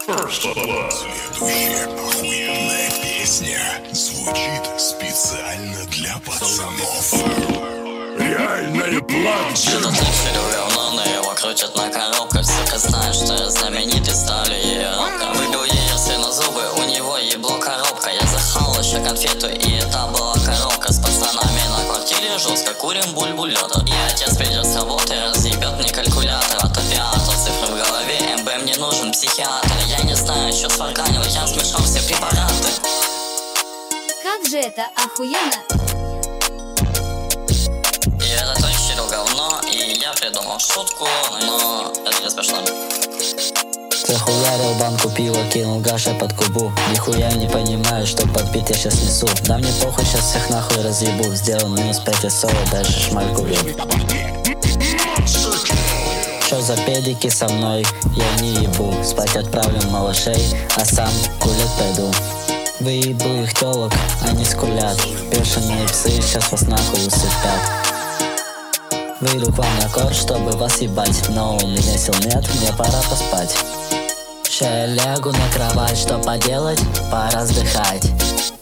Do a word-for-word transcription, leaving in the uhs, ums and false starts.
Следующая охуенная песня звучит специально для пацанов. Реальные планки. Этот лифер говно, но его крутят на коробках. Сука знает, что я знаменитый, ставлю ей робко. Выбил ее сыну зубы, у него ебло коробка. Я захал еще конфету, и это была коробка. С пацанами на квартире жестко курим бульбулетр. И отец придет с работы, разъебет мне калькулятор. От опиатов цифры в голове, МБ мне нужен психиатр. Я не знаю, что сварганил, я смешал все препараты. Как же это охуенно! И этот лифер говно, и я придумал шутку, но это не смешно. Захуярил банку пива, кинул Гаша под кубу. Нихуя не понимаю, что подбит я сейчас несу. Да мне похуй, сейчас всех нахуй разъебу. Сделал минус пять эсо, даже шмальку бью. Что за педики со мной, я не ебу. Спать отправлю малышей, а сам гулять пойду. Выебу их телок, они скулят. Бешеные псы сейчас вас нахуй усыпят. Выйду к вам на корт, чтобы вас ебать. Но у меня сил нет, мне пора поспать. Ща я лягу на кровать, что поделать? Пора вздыхать.